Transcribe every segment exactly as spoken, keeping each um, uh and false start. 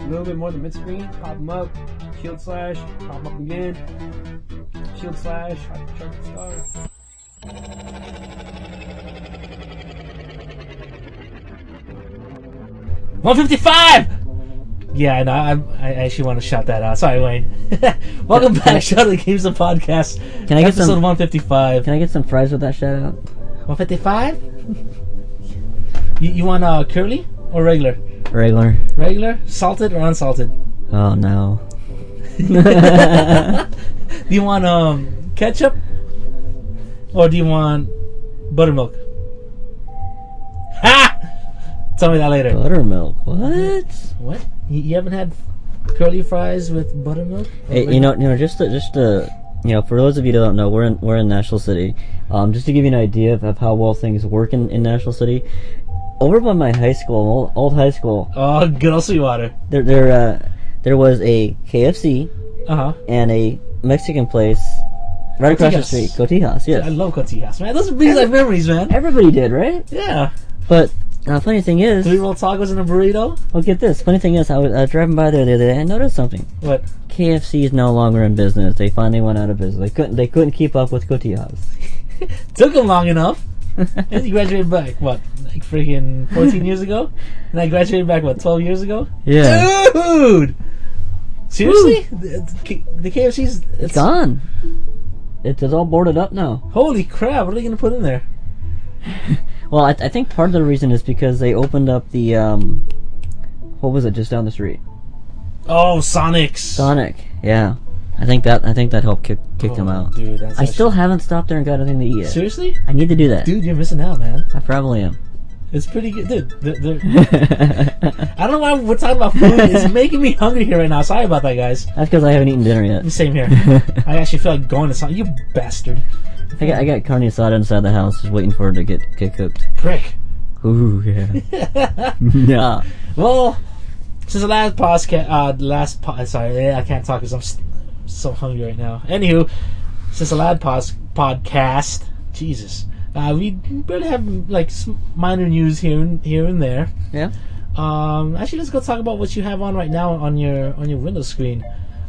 little bit more than mid-screen. Pop them up. Shield slash. Pop them up again. Shield slash. Hypercharge the star. one fifty-five! Yeah, no, I, I actually want to shout that out. Sorry, Wayne. Welcome back, Shout Out the Games and Podcast. Can I get episode some, one fifty-five. Can I get some fries with that shout out? one fifty-five? you, you want uh, curly or regular? Regular. Regular? Salted or unsalted? Oh no. Do you want um ketchup? Or do you want buttermilk? Ha! Tell me that later. Buttermilk. What? What? You, you haven't had curly fries with buttermilk? Hey, you know, you know, just to, just to, you know, for those of you that don't know, we're in we're in National City. Um, just to give you an idea of, of how well things work in, in National City, over by my high school, old, old high school. Oh, good old Sweetwater. There, there, uh, there was a K F C Uh huh. and a Mexican place right across the street, Cotijas. Yes, I love Cotijas, man. Those are real life memories, man. everybody did, right? Yeah. But uh, funny thing is, Three roll tacos and a burrito. well, get this. Funny thing is, I was, I was driving by there the other day. I noticed something. What? K F C is no longer in business. They finally went out of business. They couldn't. They couldn't keep up with Cotijas. Took them long enough. And you graduated back, what, like freaking fourteen years ago? And I graduated back, what, twelve years ago? Yeah, Dude! Seriously? The, the K F C's... It's, it's gone. It's, it's all boarded up now. Holy crap, what are they going to put in there? Well, I, I think part of the reason is because they opened up the um, what was it just down the street? Oh, Sonic's. Sonic. Yeah, I think that I think that helped kick kick oh, them out. Dude, that's I actually... still haven't stopped there and got anything to eat yet. Seriously? I need to do that. Dude, you're missing out, man. I probably am. It's pretty good. Dude, they're, they're... I don't know why we're talking about food. It's making me hungry here right now. Sorry about that, guys. That's because I haven't eaten dinner yet. Same here. I actually feel like going to something. You bastard. I got I got carne asada inside the house, just waiting for it to get get cooked. Prick. Ooh yeah. Yeah. Well, since the last podcast, uh, the last po- sorry, I can't talk because I'm st- so hungry right now. Anywho, since the last pos- podcast, Jesus, uh, we barely have like some minor news here and here and there. Yeah. Um, actually, let's go talk about what you have on right now on your on your Windows screen.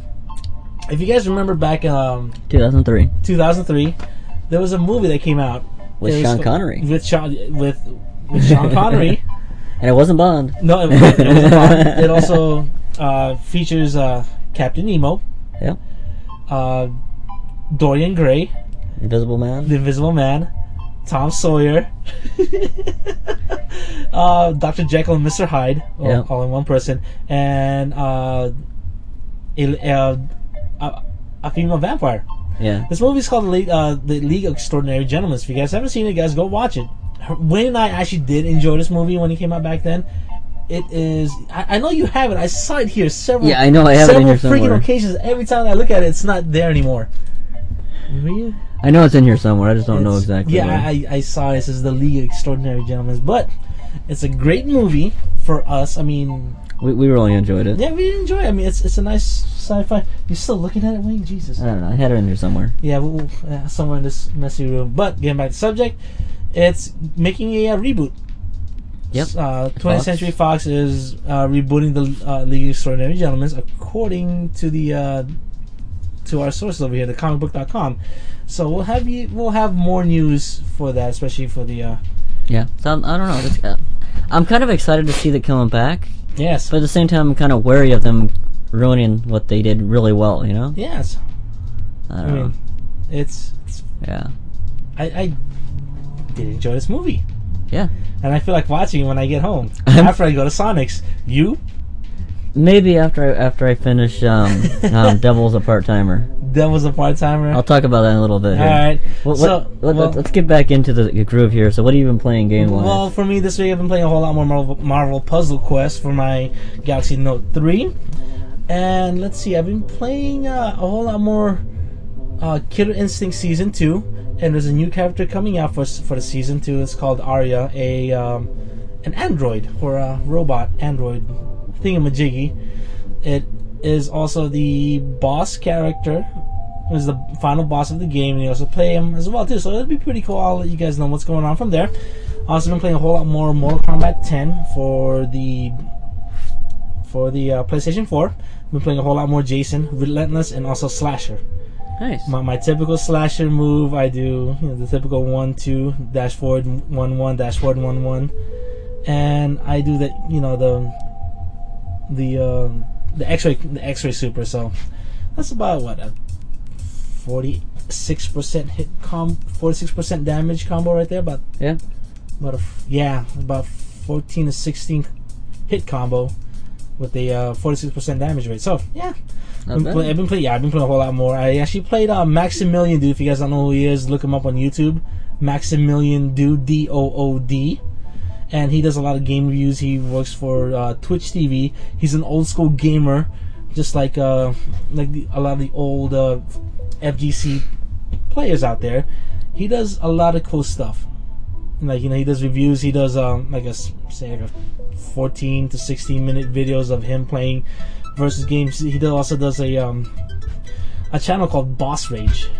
If you guys remember back in um, two thousand three, two thousand three, there was a movie that came out with It Sean was- Connery. with Sean with with Sean Connery. And it wasn't Bond. No, it, it, wasn't Bond. It also uh, features uh, Captain Nemo, Yeah. uh, Dorian Gray, Invisible Man. the Invisible Man, Tom Sawyer, uh, Doctor Jekyll and Mister Hyde, all, Yeah. all in one person, and uh, a, uh, a, a female vampire. Yeah. This movie is called the League, uh, the League of Extraordinary Gentlemen. If you guys haven't seen it, guys, go watch it. Wayne and I actually did enjoy this movie when it came out back then. It is... I, I know you have it. I saw it here several... Yeah, I know I have it in several here somewhere. freaking occasions. Every time I look at it, it's not there anymore. Really? I know it's in here somewhere. I just don't know It's- exactly. Yeah, where. I, I saw it. This is the League of Extraordinary Gentlemen. But it's a great movie for us. I mean... we we really enjoyed it. Yeah, we did enjoy it. I mean, it's it's a nice sci-fi... You're still looking at it, Wayne? Jesus. I don't know. I had it in here somewhere. Yeah, we'll, uh, somewhere in this messy room. But getting back to the subject, it's making a, uh reboot. Yep. Uh, twentieth Fox. Century Fox is uh, rebooting the uh, League of Extraordinary Gentlemen, according to the uh, to our sources over here, the comic book dot com. So we'll have you. We'll have more news for that, especially for the. Uh, Yeah. So I'm, I don't know. It's, uh, I'm kind of excited to see that coming back, yes. but at the same time, I'm kind of wary of them ruining what they did really well. You know. Yes. I I don't know. mean, it's. it's Yeah. I, I did enjoy this movie. Yeah. And I feel like watching it when I get home after I go to Sonic's. You? Maybe after I, after I finish um, um, Devil's a Part Timer. Devil's a part timer. I'll talk about that in a little bit. Here. All right. Well, so, let, let, well, let's, let's get back into the groove here. So, what have you been playing game wise? well, for me this week I've been playing a whole lot more Marvel, Marvel Puzzle Quest for my Galaxy Note three, and let's see, I've been playing uh, a whole lot more uh, Killer Instinct Season two, and there's a new character coming out for for the Season two. It's called Arya, a um, an android or a robot android thingamajiggy. It is also the boss character. It was the final boss of the game, and you also play him as well too. So it'll be pretty cool. I'll let you guys know what's going on from there. Also been playing a whole lot more Mortal Kombat ten for the for the uh, PlayStation four. I've been playing a whole lot more Jason, Relentless, and also Slasher. Nice. My, my typical slasher move, I do you know, the typical one two dash forward one one dash forward one one, and I do the you know the the uh, the X-ray the X-ray super. So that's about what a forty-six percent hit com forty-six percent damage combo right there. About Yeah. about a, yeah about fourteen to sixteen hit combo with the uh, forty-six percent damage rate. So yeah. Not I've been, bad. play, I've been playing. Yeah, I've been playing a whole lot more. I actually played uh, Maximilian Dude. If you guys don't know who he is, look him up on YouTube. Maximilian Dude, D O O D, and he does a lot of game reviews. He works for uh, Twitch T V. He's an old school gamer, just like uh, like the, a lot of the old uh, F G C players out there. He does a lot of cool stuff. Like you know, he does reviews. He does um, like a say like a fourteen to sixteen minute videos of him playing versus games. He does, also does a um a channel called Boss Rage.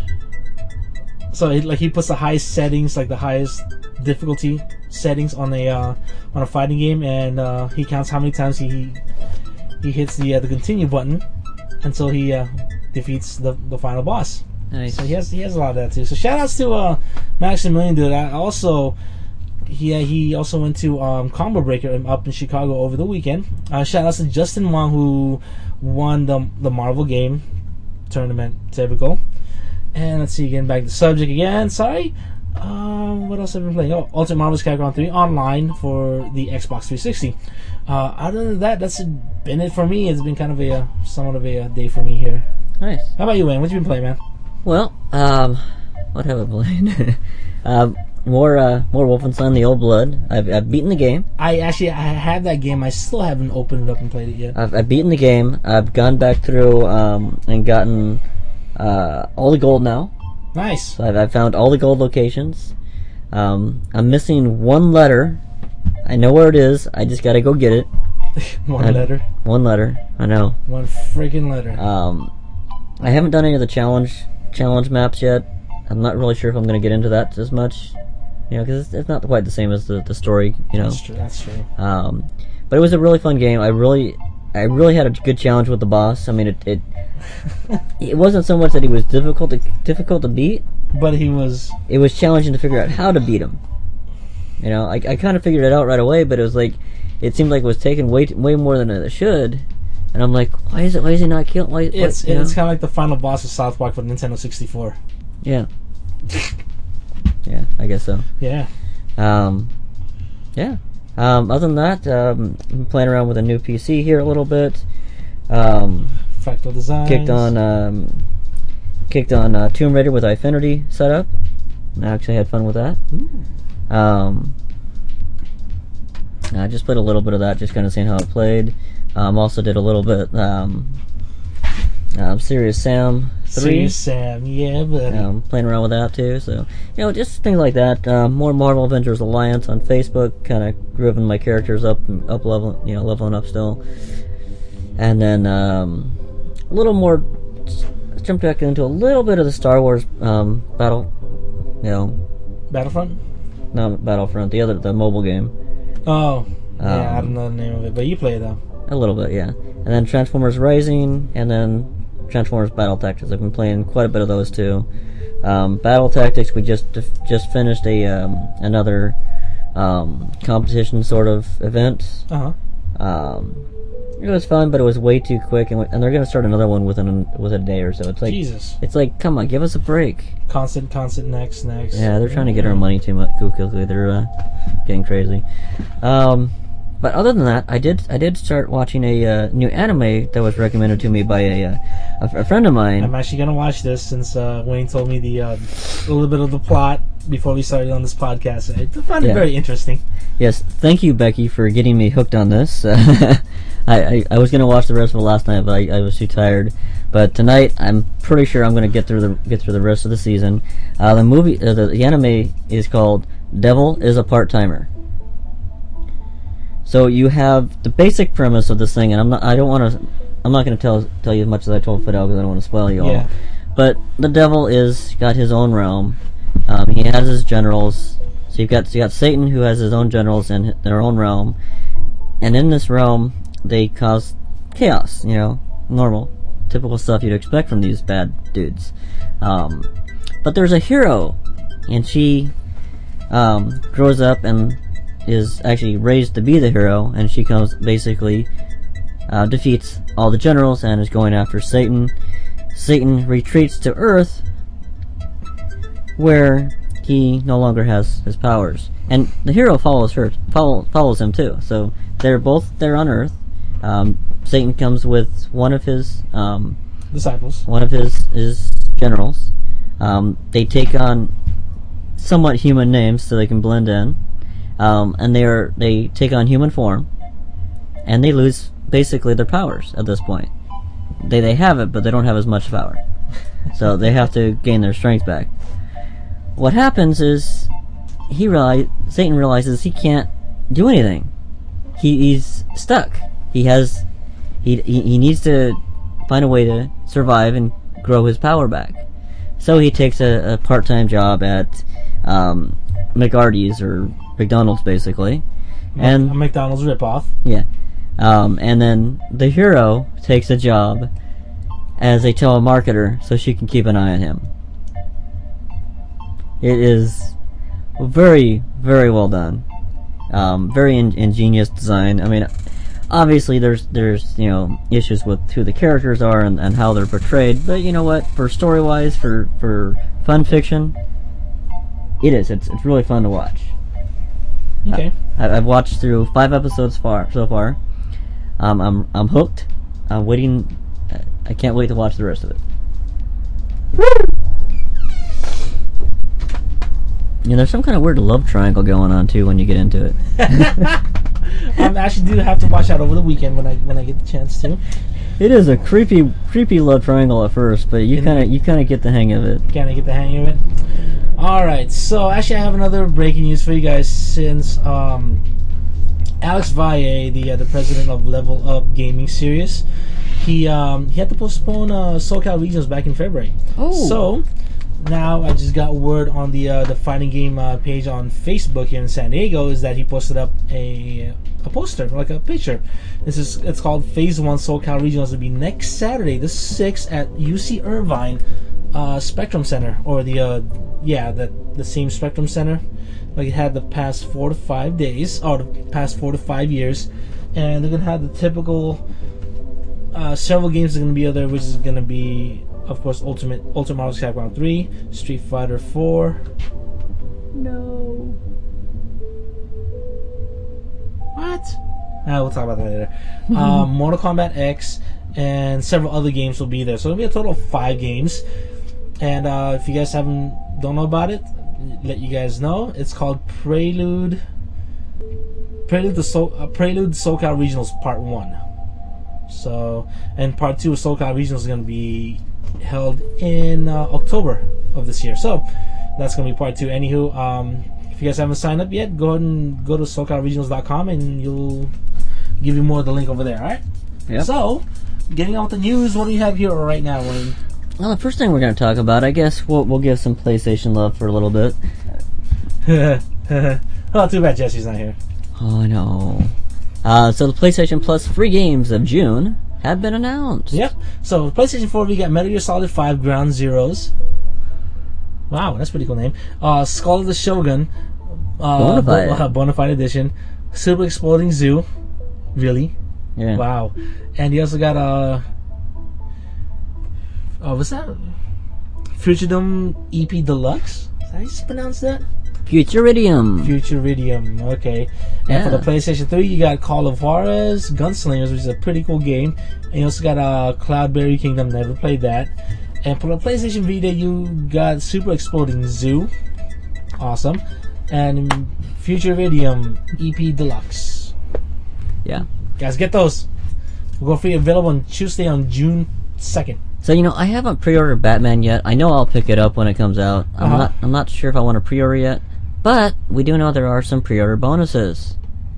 So he, like he puts the highest settings, like the highest difficulty settings on a uh, on a fighting game, and uh, he counts how many times he he hits the uh, the continue button until he uh, defeats the the final boss. Nice. So he has he has a lot of that too. So shout outs to uh, Maximilian Dude. I also he uh, he also went to um, Combo Breaker up in Chicago over the weekend. Uh, shout outs to Justin Wong, who won the the Marvel game tournament. Typical. And let's see, getting back to the subject again. Sorry. Um, what else have I been playing? Oh, Ultimate Marvel's Capcom three online for the Xbox three sixty. Uh, other than that, that's been it for me. It's been kind of a uh, somewhat of a uh, day for me here. Nice. How about you, Wayne? What you been playing, man? Well, um, what have I played? um, more, uh, more Wolfenstein: The Old Blood. I've, I've beaten the game. I actually I have that game. I still haven't opened it up and played it yet. I've, I've beaten the game. I've gone back through um, and gotten uh, all the gold now. Nice. So I've, I've found all the gold locations. Um, I'm missing one letter. I know where it is. I just gotta go get it. One I- letter. One letter. I know. One freaking letter. Um, I haven't done any of the challenge challenge maps yet. I'm not really sure if I'm gonna get into that as much. You know, because it's, it's not quite the same as the, the story. You know. That's true. That's true. Um, but it was a really fun game. I really, I really had a good challenge with the boss. I mean, it, it, it wasn't so much that he was difficult to difficult to beat. But he was. It was challenging to figure out how to beat him. You know, I, I kind of figured it out right away, but it was like, it seemed like it was taking way t- way more than it should. And I'm like, why is it? Why is he not killing? Why? It's what, you it's know? kind of like the final boss of South Park for Nintendo sixty-four. Yeah. Yeah, I guess so. Yeah. Um, yeah. Um, other than that, um, I'm playing around with a new P C here a little bit. Um, Fractal Designs. kicked on, um, kicked on uh, Tomb Raider with Infinity setup. I actually had fun with that. Ooh. Um, I just played a little bit of that, just kind of seeing how it played. Um, also did a little bit um, um, Serious Sam three. Serious Sam, yeah, buddy. Um, playing around with that too, so you know, just things like that. Um, more Marvel Avengers Alliance on Facebook, kind of grooving my characters up, up leveling, you know, leveling up still. And then um, a little more. Jumped back into a little bit of the Star Wars um, battle, you know, Battlefront? not Battlefront, the other, the mobile game. Oh. Yeah, I Um, don't know the name of it, but you play it though. A little bit, yeah. And then Transformers Rising, and then Transformers Battle Tactics. I've been playing quite a bit of those too. Um, Battle Tactics, we just just finished a um, another um, competition sort of event. Uh huh. Um, it was fun, but it was way too quick, and, w- and they're gonna start another one within within a day or so. It's like Jesus. it's like, come on, give us a break. Constant, constant, next, next. Yeah, they're trying to get our money too much too quickly. They're uh, getting crazy. Um, but other than that, I did I did start watching a uh, new anime that was recommended to me by a uh, a, f- a friend of mine. I'm actually gonna watch this since uh, Wayne told me the uh, a little bit of the plot before we started on this podcast. I found it Yeah. very interesting. Yes, thank you, Becky, for getting me hooked on this. I, I I was gonna watch the rest of it last night, but I, I was too tired. But tonight, I'm pretty sure I'm gonna get through the get through the rest of the season. Uh, the movie, uh, the, the anime is called Devil is a Part-Timer. So you have the basic premise of this thing, and I'm not I don't want to I'm not gonna tell tell you as much as I told Fidel because I don't want to spoil you all. Yeah. But the devil is got his own realm. Um, he has his generals. So you've got you got Satan, who has his own generals in their own realm, and in this realm they cause chaos, you know, normal, typical stuff you'd expect from these bad dudes. Um, but there's a hero, and she um, grows up and is actually raised to be the hero, and she comes basically uh, defeats all the generals and is going after Satan. Satan retreats to Earth, where he no longer has his powers, and the hero follows her, follow, follows him too. So they're both there on Earth. Um, Satan comes with one of his um, disciples, one of his his generals. Um, they take on somewhat human names so they can blend in, um, and they are they take on human form, and they lose basically their powers at this point. They they have it, but they don't have as much power, so they have to gain their strength back. What happens is he realize Satan realizes he can't do anything. He, he's stuck. He has he, he he needs to find a way to survive and grow his power back. So he takes a, a part-time job at um, McArty's or McDonald's, basically, and a McDonald's ripoff. Yeah, um, and then the hero takes a job as a telemarketer so she can keep an eye on him. It is very, very well done. Um, very in- ingenious design. I mean, obviously there's there's you know issues with who the characters are and, and how they're portrayed, but you know what? For story wise, for for fun fiction, it is. It's it's really fun to watch. Okay. I, I've watched through five episodes far so far. Um, I'm I'm hooked. I'm waiting. I can't wait to watch the rest of it. You know, there's some kind of weird love triangle going on too when you get into it. I actually do have to watch that over the weekend when I when I get the chance to. It is a creepy, creepy love triangle at first, but you kind of you kind of get the hang of it. Kind of get the hang of it. All right, so actually, I have another breaking news for you guys. Since um, Alex Valle, the uh, the president of Level Up Gaming Series, he um, he had to postpone uh, SoCal Regionals back in February. Oh. So now I just got word on the uh, the fighting game uh, page on Facebook here in San Diego is that he posted up a a poster, like a picture. This is it's called Phase One SoCal Regionals. It'll be next Saturday, the sixth, at U C Irvine uh, Spectrum Center, or the uh, yeah the the same Spectrum Center like it had the past four to five days, or the past four to five years, and they're gonna have the typical uh, several games are gonna be there, which is gonna be, of course, Ultimate Ultimate Marvel Capcom three, Street Fighter four. No. What? Ah, we'll talk about that later. um, Mortal Kombat X and several other games will be there, so it'll be a total of five games. And uh, if you guys haven't don't know about it, let you guys know. It's called Prelude. Prelude to so- uh, Prelude SoCal Regionals Part One. So, and Part Two of SoCal Regionals is going to be held in uh, October of this year. So that's going to be Part Two. Anywho, um, if you guys haven't signed up yet, go ahead and go to SoCal Regionals dot com and you'll give you more of the link over there. All right. Yep. So, getting on with the news, what do you have here right now, Wayne? Well, the first thing we're going to talk about, I guess we'll we'll give some PlayStation love for a little bit. Oh, too bad Jesse's not here. Oh, I know. Uh, so the PlayStation Plus free games of June have been announced. Yep. So PlayStation four, we got Metal Gear Solid five Ground Zeroes. Wow, that's a pretty cool name. Uh, Skull of the Shogun. Uh, Bonafide. Bo- uh, Bonafide Edition. Super Exploding Zoo. Really? Yeah. Wow. And you also got uh oh, what's that? Futuridium E P Deluxe? Did I just pronounce that? Futuridium. Futuridium, okay. And Yeah. for the PlayStation three, you got Call of Juarez Gunslingers, which is a pretty cool game. And you also got uh, Cloudberry Kingdom, never played that. And for the PlayStation Vita, you got Super Exploding Zoo. Awesome. And Futuridium E P Deluxe. Yeah. Guys, get those. We'll go free available on Tuesday on June second. So, you know, I haven't pre-ordered Batman yet. I know I'll pick it up when it comes out. I'm Uh-huh. not I'm not sure if I want to pre-order yet, but we do know there are some pre-order bonuses.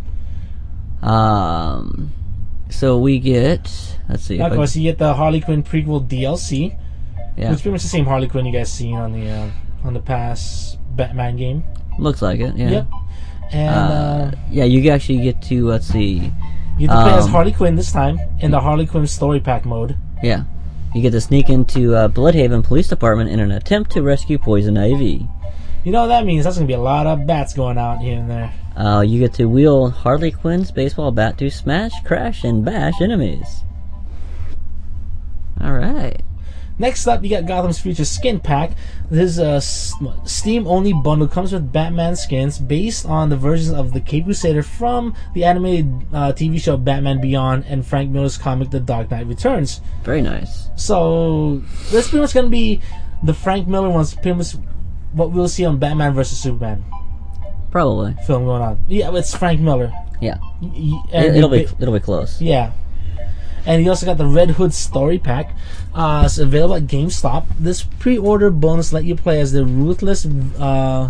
Um so we get, let's see. if Of I- course, you get the Harley Quinn prequel D L C. yeah. It's pretty much the same Harley Quinn you guys seen on the uh, on the past Batman game. Looks like it. Yeah. Yep. And Uh, uh, yeah, you actually get to, let's see, You get to play Um, as Harley Quinn this time in the Harley Quinn Story Pack mode. Yeah. You get to sneak into uh, Bloodhaven Police Department in an attempt to rescue Poison Ivy. You know what that means? That's going to be a lot of bats going out here and there. Uh, you get to wield Harley Quinn's baseball bat to smash, crash, and bash enemies. Alright. Next up, you got Gotham's Future Skin Pack. This uh, Steam-only bundle comes with Batman skins based on the versions of the Cape Crusader from the animated uh, T V show Batman Beyond and Frank Miller's comic The Dark Knight Returns. Very nice. So, this is pretty much going to be the Frank Miller ones, pretty much what we'll see on Batman versus Superman Probably. film going on. Yeah, it's Frank Miller. Yeah. Y- y- and It, it'll be it- it'll be close. Yeah. And you also got the Red Hood Story Pack. Uh, it's available at GameStop. This pre-order bonus let you play as the ruthless uh, uh,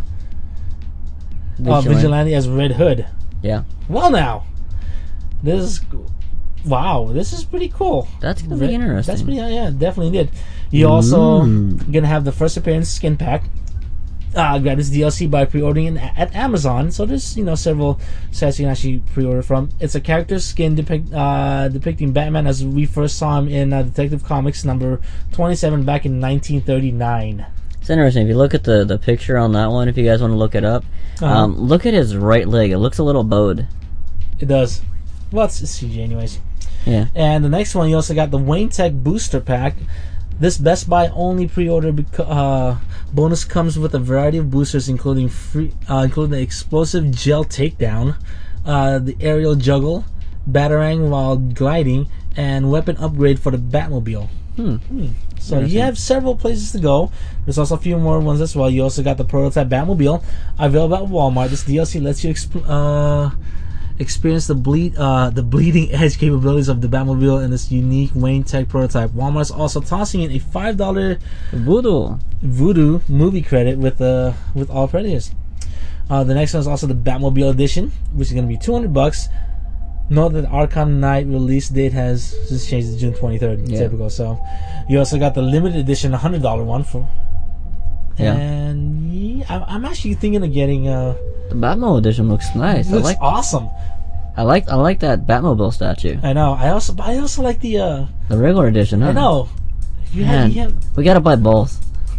Vigilante. vigilante as Red Hood. Yeah. Well, now, this is wow. This is pretty cool. That's gonna be Red- interesting. That's pretty. Yeah, definitely did. You also Mm. gonna have the first appearance skin pack. Uh, grab this D L C by pre-ordering it at Amazon. So there's you know several sites you can actually pre-order from. It's a character skin depict, uh, depicting Batman as we first saw him in uh, Detective Comics number twenty-seven back in nineteen thirty-nine. It's interesting. If you look at the, the picture on that one, if you guys want to look it up, Uh-huh. um, look at his right leg. It looks a little bowed. It does. Well, it's, it's C G anyways. Yeah. And the next one, you also got the Wayne Tech Booster Pack. This Best Buy only pre-order beca- uh, bonus comes with a variety of boosters, including free, uh, including the explosive gel takedown, uh, the aerial juggle, batarang while gliding, and weapon upgrade for the Batmobile. Hmm. So you have several places to go. There's also a few more ones as well. You also got the prototype Batmobile available at Walmart. This D L C lets you exp- uh, experience the bleed, uh, the bleeding edge capabilities of the Batmobile in this unique Wayne Tech prototype. Walmart's also tossing in a five dollar Voodoo. Voodoo movie credit with uh, with all credits. Uh, the next one is also the Batmobile edition, which is going to be two hundred bucks. Note that the Arkham Knight release date has just changed to June twenty-third. Yeah. Typical. So you also got the limited edition one hundred dollar one for. Yeah. And yeah, I- I'm actually thinking of getting. Uh, The Batmobile edition looks nice. looks I like awesome. I like I like that Batmobile statue. I know. I also I also like the. Uh, The regular edition, huh? I know. If you Man, have, you have, we gotta buy both.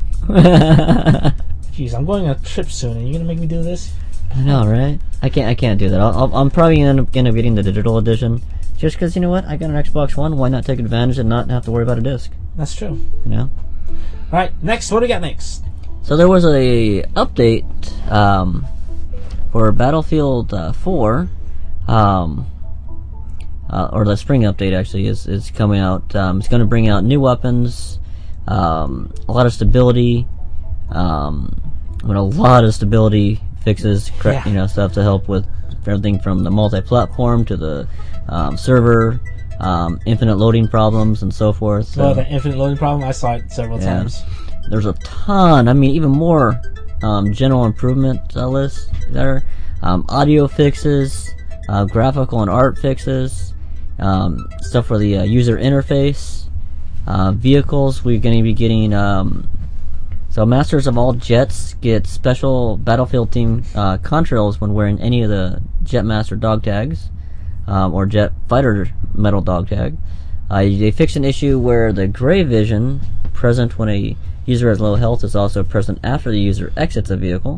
Jeez, I'm going on a trip soon, and you're gonna make me do this? I know, right? I can't. I can't do that. I'll, I'll, I'm probably gonna end up, end up getting the digital edition, just because you know what? I got an Xbox One. Why not take advantage and not have to worry about a disc? That's true. You know. All right, next. What do we got next? So there was a update um, for Battlefield uh, four, um, uh, or the spring update actually is is coming out. Um, it's going to bring out new weapons, um, a lot of stability, um, with a lot of stability fixes, cor- Yeah. you know, stuff to help with everything from the multi-platform to the um, server, um, infinite loading problems, and so forth. So, Oh, the infinite loading problem. I saw it several Yeah. times. there's a ton, I mean, even more um, general improvement uh, lists there. Um, audio fixes, uh, graphical and art fixes, um, stuff for the uh, user interface, uh, vehicles. We're going to be getting, um, so Masters of all Jets get special Battlefield team uh, contrails when wearing any of the Jetmaster dog tags, um, or Jet Fighter metal dog tag. Uh, they fixed an issue where the gray vision present when a user has low health is also present after the user exits a vehicle.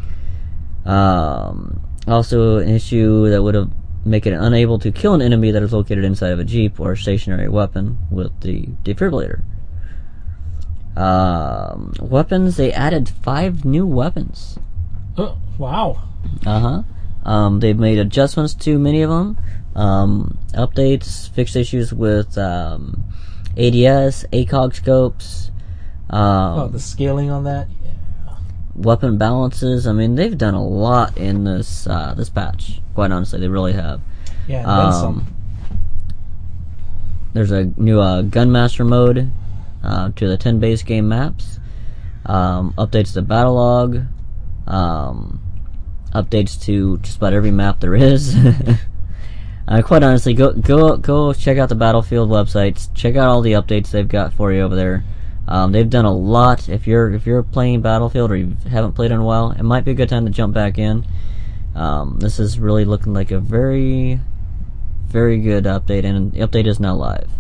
Um, also, an issue that would have make it unable to kill an enemy that is located inside of a jeep or a stationary weapon with the defibrillator. Um, weapons, they added five new weapons. Oh, wow. Uh huh. Um, they've made adjustments to many of them. Um, updates, fixed issues with um, A D S, A C O G scopes. Um, Oh, the scaling on that. weapon balances. I mean, they've done a lot in this uh, this patch. Quite honestly, they really have. Yeah, and then Um, some. There's a new uh, Gunmaster mode uh, to the ten base game maps. Um, updates to battle log. Um, updates to just about every map there is. uh, quite honestly, go go go check out the Battlefield websites. Check out all the updates they've got for you over there. Um, they've done a lot. If you're if you're playing Battlefield or you haven't played in a while, it might be a good time to jump back in. Um, this is really looking like a very very good update, and the update is now live.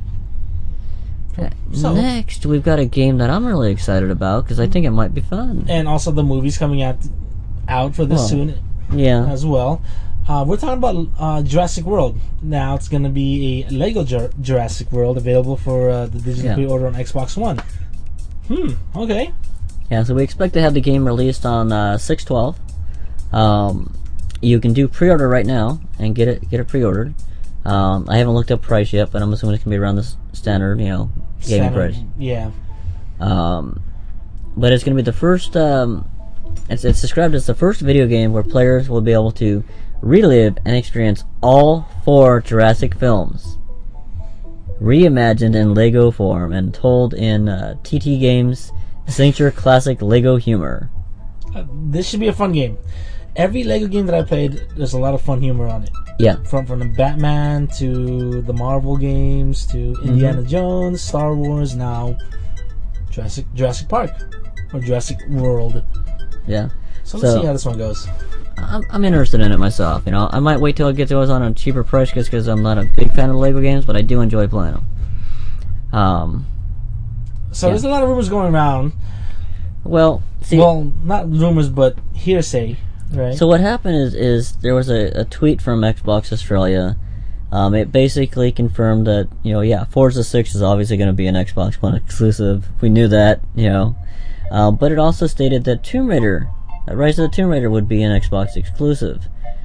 So, next, we've got a game that I'm really excited about because I think it might be fun. And also the movie's coming out out for this Well, soon Yeah. as well. Uh, we're talking about uh, Jurassic World. Now it's going to be a Lego Jur- Jurassic World available for uh, the digital Yeah. pre-order on Xbox One. Hmm, okay. Yeah, so we expect to have the game released on uh, six twelve. Um, you can do pre-order right now and get it get it pre-ordered. Um, I haven't looked up price yet, but I'm assuming it's going to be around the s- standard, you know, gaming Standard- price. Yeah. Um, but it's going to be the first. Um, it's it's described as the first video game where players will be able to relive and experience all four Jurassic films, reimagined in Lego form and told in uh, T T Games' signature classic Lego humor. Uh, this should be a fun game. Every Lego game that I played, there's a lot of fun humor on it. Yeah, From from the Batman to the Marvel games to Indiana Jones, Star Wars, now Jurassic Jurassic Park or Jurassic World. yeah. So let's So- see how this one goes. I'm, I'm interested in it myself. You know, I might wait till it gets those on a cheaper price just because I'm not a big fan of Lego games, but I do enjoy playing them. Um, So Yeah. there's a lot of rumors going around. well, see, Well, not rumors, but hearsay, right? so what happened is, is there was a, a tweet from Xbox Australia. Um, it basically confirmed that, you know, yeah, Forza six is obviously going to be an Xbox One exclusive. We knew that, you know. Uh, but it also stated that Tomb Raider, that Rise of the Tomb Raider would be an Xbox exclusive.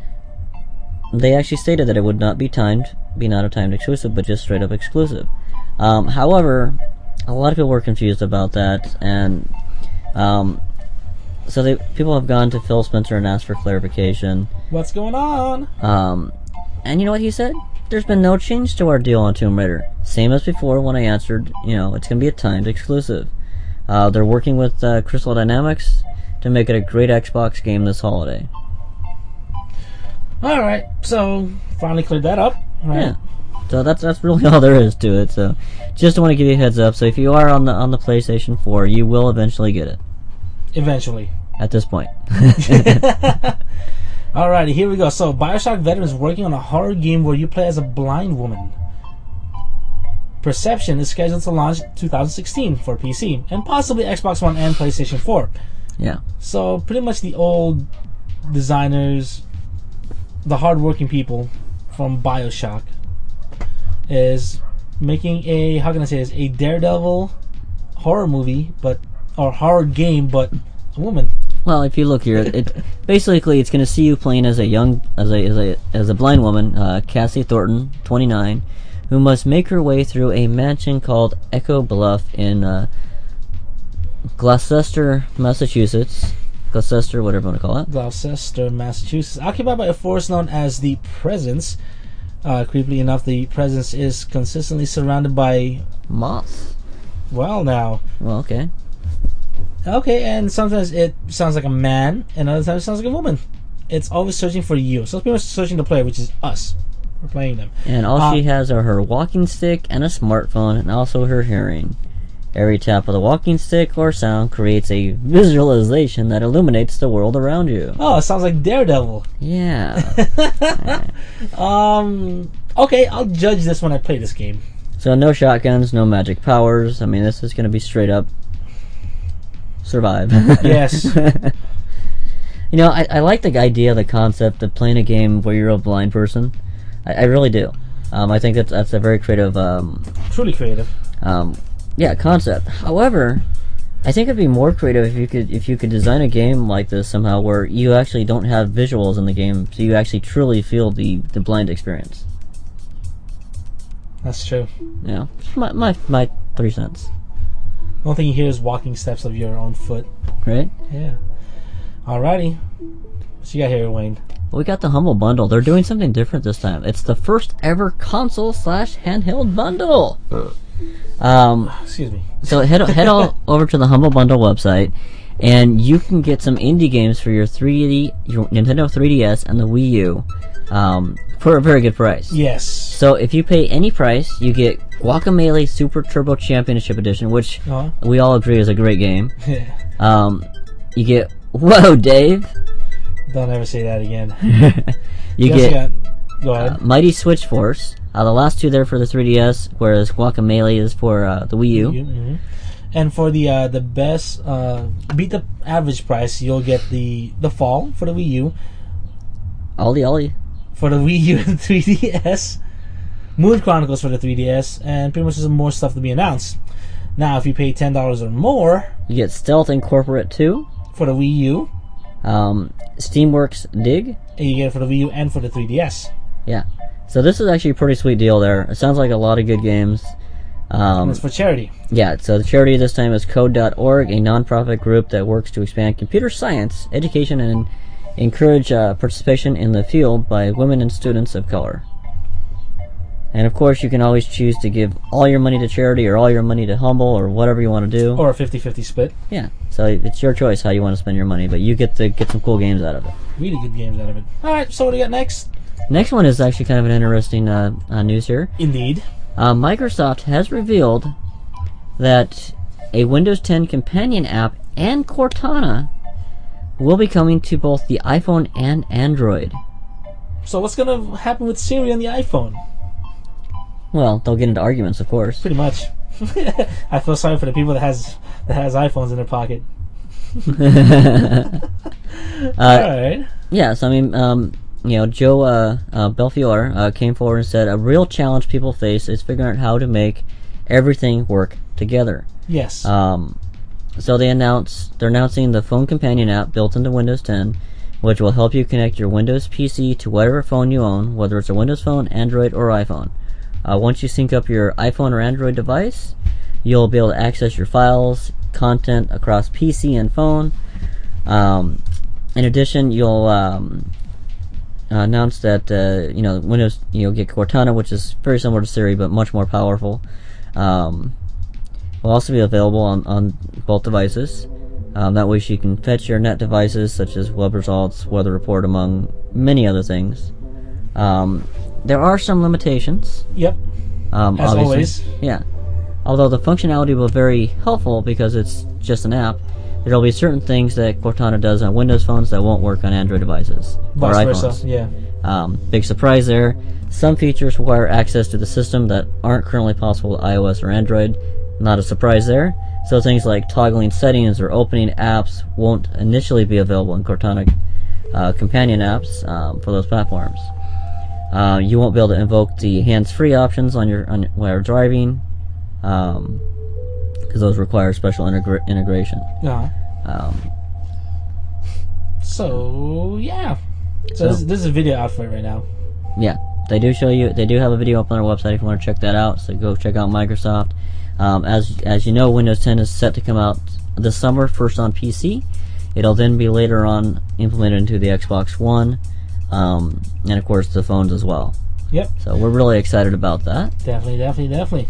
They actually stated that it would not be timed, be not a timed exclusive, but just straight up exclusive. Um, however, a lot of people were confused about that, and um, so they people have gone to Phil Spencer and asked for clarification. What's going on? Um, and you know what he said? There's been no change to our deal on Tomb Raider. Same as before when I answered, you know, it's going to be a timed exclusive. Uh, they're working with uh, Crystal Dynamics to make it a great Xbox game this holiday. All right, so finally cleared that up. Right? Yeah. So that's that's really all there is to it. So just want to give you a heads up. So if you are on the on the PlayStation four, you will eventually get it. Eventually. At this point. Alrighty, here we go. So, Bioshock Veteran is working on a horror game where you play as a blind woman. Perception is scheduled to launch twenty sixteen for P C and possibly Xbox One and PlayStation four. Yeah. So, pretty much the old designers, the hardworking people from Bioshock, is making a, how can I say this, a Daredevil horror movie, but or horror game, but a woman. Well, if you look here, it basically it's going to see you playing as a young, as a as a as a blind woman, uh, Cassie Thornton, twenty-nine, who must make her way through a mansion called Echo Bluff in uh, Gloucester, Massachusetts. Gloucester, whatever you want to call it. Gloucester, Massachusetts, occupied by a force known as the Presence. Uh, creepily enough, the Presence is consistently surrounded by, Moths. well, now, Well, okay. okay, and sometimes it sounds like a man, and other times it sounds like a woman. It's always searching for you. So it's pretty much searching the player, which is us. We're playing them. And all Uh, she has are her walking stick and a smartphone, and also her hearing. Every tap of the walking stick or sound creates a visualization that illuminates the world around you. Oh, it sounds like Daredevil. Yeah. Um. Okay, I'll judge this when I play this game. So no shotguns, no magic powers. I mean, this is going to be straight up survive. Yes. You know, I, I like the idea, the concept of playing a game where you're a blind person. I, I really do. Um, I think that's that's a very creative, um, Truly creative. um, yeah, concept. However, I think it'd be more creative if you could if you could design a game like this somehow where you actually don't have visuals in the game, so you actually truly feel the, the blind experience. That's true. You know, just my my my three cents, The only thing you hear is walking steps of your own foot. right? Yeah. Alrighty. What you got here, Wayne? Well, we got the Humble Bundle. They're doing something different this time. It's the first ever console slash handheld bundle. Um, Excuse me. so head head all over to the Humble Bundle website, and you can get some indie games for your three D, your Nintendo three D S, and the Wii U, um, for a very good price. Yes. So if you pay any price, you get Guacamelee Super Turbo Championship Edition, which Uh-huh. we all agree is a great game. Yeah. Um, you get Whoa, Dave. Don't ever say that again. you Just get got Go ahead. Uh, Mighty Switch Force. Uh, the last two there for the three D S, whereas Guacamelee is for uh, the Wii U. Mm-hmm. And for the uh, the best uh, beat the average price, you'll get the the Fall for the Wii U. Ollie Ollie. For the Wii U and three D S. Moon Chronicles for the three D S, and pretty much some more stuff to be announced. Now, if you pay ten dollars or more, you get Stealth Incorporate two for the Wii U. Um, Steamworks Dig. And you get it for the Wii U and for the three D S. Yeah. So this is actually a pretty sweet deal there. It sounds like a lot of good games. Um, and it's for charity. Yeah, so the charity this time is Code dot org, a nonprofit group that works to expand computer science, education, and encourage uh, participation in the field by women and students of color. And of course, you can always choose to give all your money to charity or all your money to Humble or whatever you want to do. Or a fifty-fifty split. Yeah, so it's your choice how you want to spend your money, but you get to get some cool games out of it. Really good games out of it. Alright, so what do we got next? Next one is actually kind of an interesting uh, uh, news here. Indeed. Uh, Microsoft has revealed that a Windows ten companion app and Cortana will be coming to both the iPhone and Android. So what's going to happen with Siri on the iPhone? Well, they'll get into arguments, of course. Pretty much. I feel sorry for the people that has that has iPhones in their pocket. uh, Alright. Yeah, so I mean, um, you know, Joe uh, uh, Belfiore uh, came forward and said a real challenge people face is figuring out how to make everything work together. Yes. Um, so they announced they're announcing the Phone Companion app built into Windows ten, which will help you connect your Windows P C to whatever phone you own, whether it's a Windows Phone, Android, or iPhone. Uh, once you sync up your iPhone or Android device, you'll be able to access your files, content across P C and phone. Um, in addition, you'll um, uh, announce that uh, you know Windows you'll get Cortana, which is very similar to Siri but much more powerful. Um, will also be available on, on both devices. Um, that way, you can fetch your net devices such as web results, weather report, among many other things. Um, there are some limitations. Yep. Um, As obviously. always. Yeah. Although the functionality will be very helpful because it's just an app, there will be certain things that Cortana does on Windows phones that won't work on Android devices or Vice iPhones. versa, yeah. Um, big surprise there. Some features require access to the system that aren't currently possible with iOS or Android. Not a surprise there. So things like toggling settings or opening apps won't initially be available in Cortana uh, companion apps um, for those platforms. Uh, you won't be able to invoke the hands-free options on your on your, while you're driving, because um, those require special integra- integration. Uh-huh. Um, so yeah, so, So- this, this is a video out for it right now. yeah, they do show you. They do have a video up on their website if you want to check that out. So go check out Microsoft. Um, as as you know, Windows ten is set to come out this summer, first on P C. It'll then be later on implemented into the Xbox One, um, and of course the phones as well. Yep, So we're really excited about that. definitely, definitely, definitely.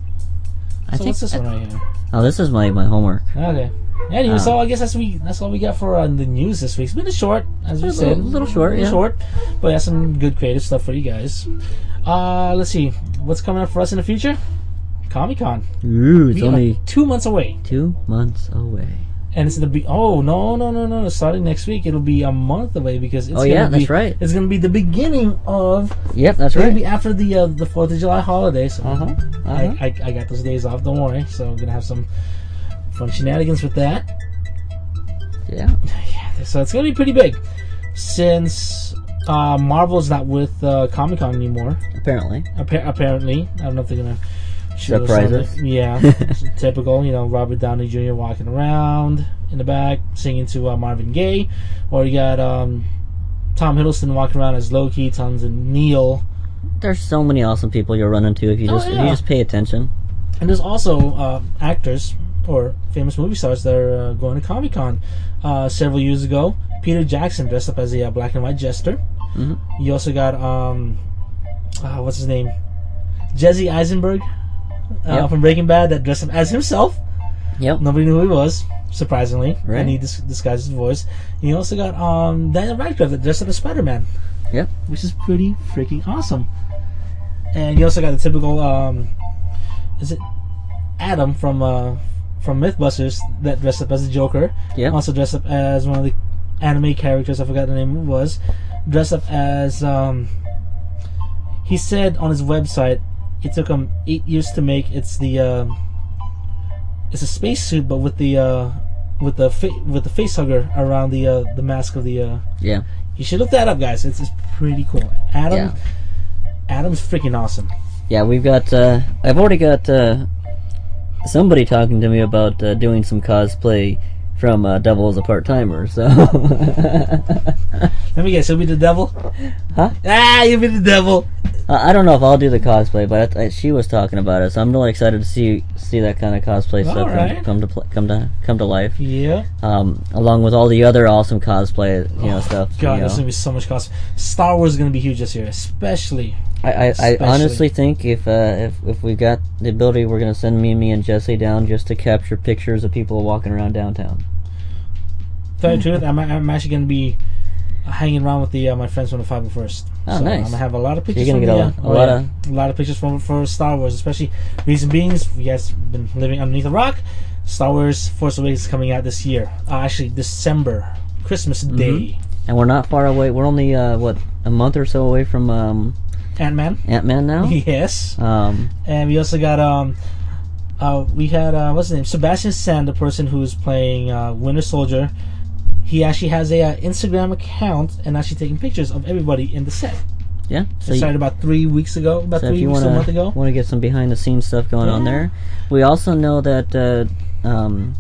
I So think. what's this one right here? Oh, this is my, my homework. Okay. Anyway, Um, so I guess that's we that's all we got for uh, the news this week. It's been a short, as we A said, little- little short, a little yeah. short, but yeah, some good creative stuff for you guys. Uh, let's see what's coming up for us in the future. Comic Con. Ooh, it's We are only two months away, two months away. and it's gonna be. Oh no no no no! Starting next week, it'll be a month away because it's Oh, gonna yeah, be, that's right. It's gonna be the beginning of. Yep, that's It'll right. be after the uh, the Fourth of July holiday. So Uh-huh, uh-huh. I, I I got those days off. Don't worry. So I'm gonna have some fun shenanigans with that. Yeah. Yeah, so it's gonna be pretty big, since uh, Marvel's not with uh, Comic Con anymore. Apparently. Appa- apparently, I don't know if they're gonna show us Surprise us. something. Yeah, it's typical. You know, Robert Downey Junior walking around in the back singing to uh, Marvin Gaye, or you got um, Tom Hiddleston walking around as Loki, tons of Neil, There's so many awesome people you'll run into if you Oh, just if yeah. you just pay attention. and there's also uh, actors or famous movie stars that are uh, going to Comic Con. Uh, several years ago, Peter Jackson dressed up as a uh, black and white jester. hmm You also got um, uh, what's his name, Jesse Eisenberg uh, Yep. from Breaking Bad, that dressed up as himself. Yep. Nobody knew who he was, surprisingly, Right. and he dis- disguised his voice. And you also got um, Daniel Radcliffe that dressed up as Spider-Man, Yep. which is pretty freaking awesome. And you also got the typical, um, is it Adam from uh, from MythBusters that dressed up as the Joker. Yep. Also dressed up as one of the anime characters. I forgot the name it was. Dressed up as um, he said on his website it took him eight years to make. It's the uh, it's a spacesuit, but with the uh, with the fa- with the face hugger around the uh, the mask of the. Uh, yeah. You should look that up, guys. It's, it's pretty cool. Adam, Yeah. Adam's freaking awesome. Yeah, we've got. Uh, I've already got uh, somebody talking to me about uh, doing some cosplay from uh, Devil as a Part Timer. So. Let me guess. You'll be the devil. Huh? Ah, you'll be the devil. Uh, I don't know if I'll do the cosplay, but I, I, she was talking about it, so I'm really excited to see see that kind of cosplay All stuff right. come to pl- come to come to life. Yeah. Um, along with all the other awesome cosplay, you know, Oh, stuff. God, you know. there's gonna be so much cost. Star Wars is gonna be huge this year, especially. I, I, I especially- honestly think if uh, if if we got the ability, we're gonna send me, me and Jesse down just to capture pictures of people walking around downtown. Tell you the truth, I'm, I'm actually gonna be hanging around with the uh, my friends from the five oh first. Oh, so nice. I'm gonna have a lot of pictures. You're gonna from get the, a, uh, a oh, lot yeah. of a lot of pictures from for Star Wars, especially reason being is you guys been living underneath a rock. Star Wars Force Awakens is coming out this year. Uh, actually, December, Christmas Mhm. Day. and we're not far away. We're only uh, what a month or so away from um, Ant Man. Ant Man now. Yes, Um, and we also got um, uh, we had uh, what's his name? Sebastian Stan, the person who's playing uh, Winter Soldier. He actually has a uh, Instagram account and actually taking pictures of everybody in the set. yeah. So It you, started about three weeks ago, about so if three you weeks wanna a month ago. want to get some behind the scenes stuff going on Yeah. there, we also know that uh, um,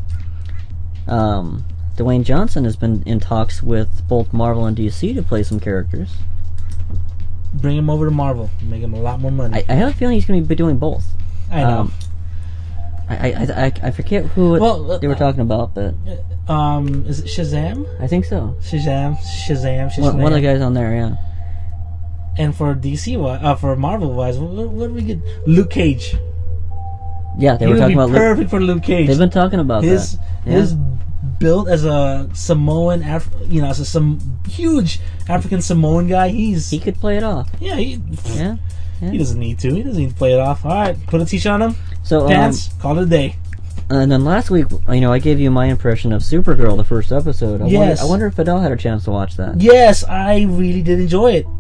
um, Dwayne Johnson has been in talks with both Marvel and D C to play some characters. Bring him over to Marvel, make him a lot more money. I, I have a feeling he's going to be doing both. I know. Um, I, I, I, I forget who it, Well, uh, they were talking about, but um, is it Shazam? I think so. Shazam, Shazam, Shazam. One, one of the guys on there, yeah. And for D C, wi- uh, for Marvel wise, what, what do we get? Luke Cage. Yeah, they he were would talking be about. Luke- perfect for Luke Cage. They've been talking about his that. Yeah. his build as a Samoan, Af- you know, as a some huge African Samoan guy. He's He could play it off. yeah, he, Yeah. yeah. he doesn't need to. He doesn't need to play it off. All right, put a t-shirt on him. So, um, Pants. Call it a day. and then last week, you know, I gave you my impression of Supergirl, the first episode. I Yes. Wonder, I wonder if Fidel had a chance to watch that. Yes, I really did enjoy it.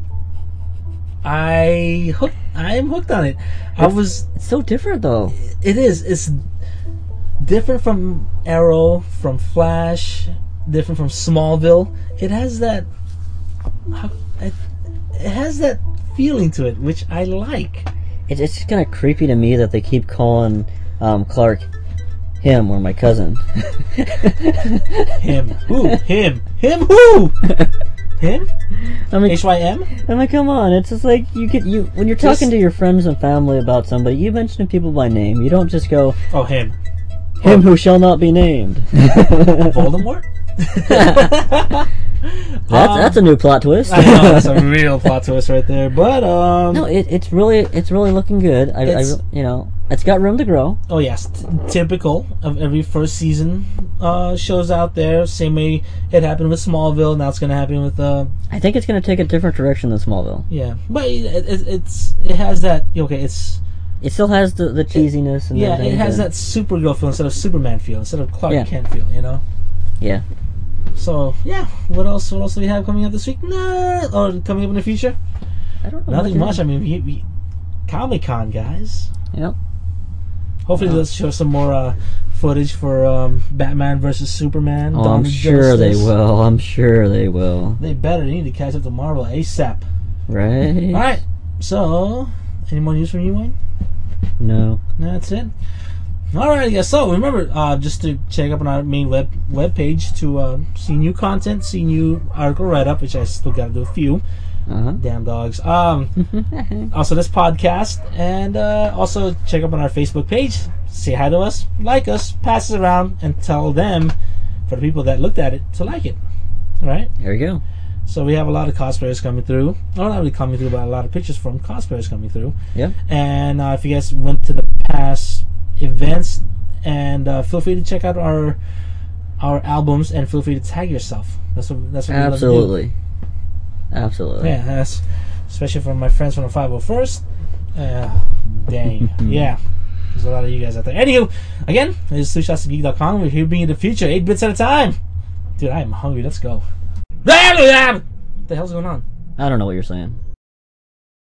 I hooked. I am hooked on it. I It's- was. It's so different, though. It is. It's different from Arrow, from Flash, different from Smallville. It has that. how- It, it has that feeling to it, which I like. It, it's just kind of creepy to me that they keep calling um, Clark him or my cousin. Him. Who? Him. Him. Who? Him. I mean, H Y M. I mean, come on! It's just like you get you when you're talking Just- to your friends and family about somebody. You mention people by name. You don't just go Oh, him. him who shall not be named. Voldemort. That's Um, that's a new plot twist. I know that's a real plot twist right there. But um. No, it, it's really it's really looking good. I, I It's- re- you know it's got room to grow. Oh yes, t- typical of every first season uh, shows out there. Same way it happened with Smallville. Now it's going to happen with uh, I think it's going to take a different direction than Smallville. yeah. But it, it, it's it has that okay. It's It still has the, the cheesiness and yeah. everything, It has but- that Supergirl feel instead of Superman feel instead of Clark Yeah. Kent feel. You know. Yeah. So yeah. What else? What else do we have coming up this week? Nah, or coming up in the future? I don't know. Nothing what much. to- I mean, we, we Comic Con guys. Yep. Hopefully, Uh, let's show some more uh, footage for um, Batman versus Superman. Oh, Dawn I'm of sure they Justice. will. I'm sure they will. They better. They need to catch up to Marvel ASAP. Right? All right. So, any more news from you, Wayne? No. That's it. All right. Yeah. So remember, uh, just to check up on our main web web page to uh, see new content, see new article write up, which I still got to do a few. Uh Damn dogs. Um. huh. Also, this podcast, and uh, also check up on our Facebook page. Say hi to us, like us, pass it around, and tell them, for the people that looked at it, to like it. All right. There you go. So we have a lot of cosplayers coming through. Well, not really coming through, but a lot of pictures from cosplayers coming through. Yep. And uh, if you guys went to the past events, and uh, feel free to check out our our albums, and feel free to tag yourself. That's what that's what we love to do. Absolutely. Absolutely. Yeah, that's especially from my friends from the five oh first. Uh, dang. Yeah. There's a lot of you guys out there. Anywho, again, this is two shots to geek dot com. We're here being in the future, eight bits at a time. Dude, I am hungry. Let's go. What the hell's going on? I don't know what you're saying.